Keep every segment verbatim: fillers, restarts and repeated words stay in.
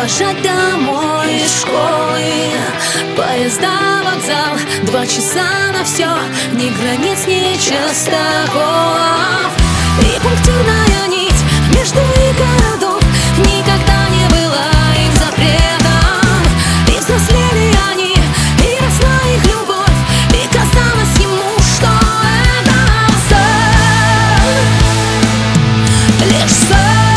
провожать домой из школы. Поезда, вокзал, два часа на все, ни границ, ни частоколов. И пунктирная нить между их городов никогда не была им запретом. И взрослели они, и росла их любовь, и казалось ему, что это сон, лишь сон.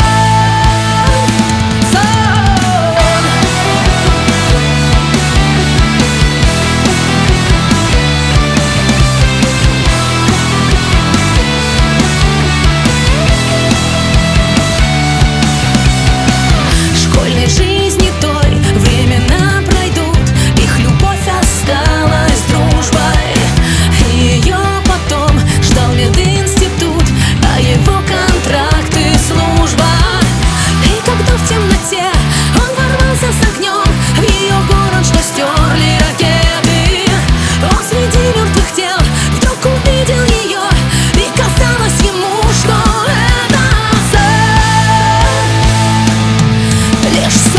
Жизни той времена пройдут, их любовь осталась дружбой. Ее потом ждал мединститут, а его контракт и служба. И когда в темноте он ворвался с огнем в ее город, что стерли ракеты, он среди мертвых тел вдруг увидел ее, и казалось ему, что это сон, лишь сон.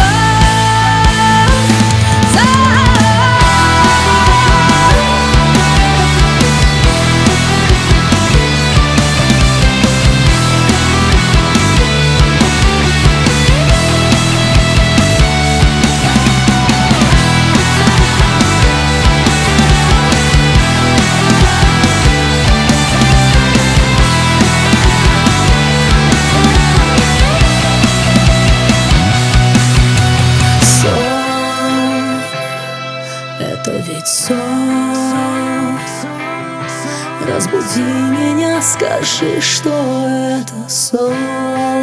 Это ведь сон. Разбуди меня, скажи, что это сон.